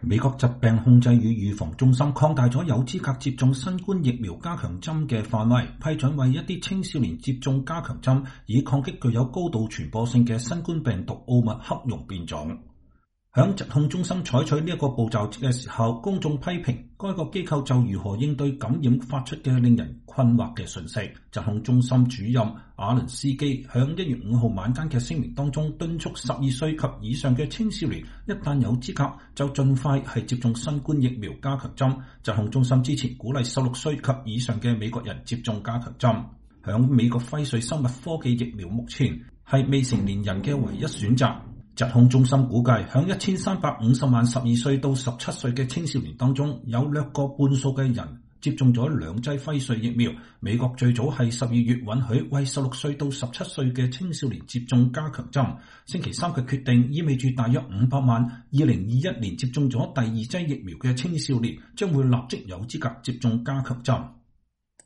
美國疾病控制與預防中心擴大咗有資格接種新冠疫苗加強針嘅範圍，批准為一啲青少年接種加強針，以抗擊具有高度傳播性嘅新冠病毒奧密克戎變種。響疾控中心採取呢一個步驟嘅時候，公眾批評該個機構就如何應對感染發出嘅令人困惑嘅訊息。疾控中心主任亞倫斯基響1月5號晚間嘅聲明當中敦促12歲及以上嘅青少年一旦有資格就盡快係接種新冠疫苗加強針。疾控中心之前鼓勵16歲及以上嘅美國人接種加強針。響美國輝瑞生物科技疫苗目前係未成年人嘅唯一選擇。疾控中心估計，響1350萬12歲到17歲嘅青少年當中，有略過半數嘅人接種咗2劑輝瑞疫苗。美國最早係12月允許為16歲到17歲嘅青少年接種加強針。星期三嘅決定意味住大約500萬2021年接種咗第2劑疫苗嘅青少年將會立即有資格接種加強針。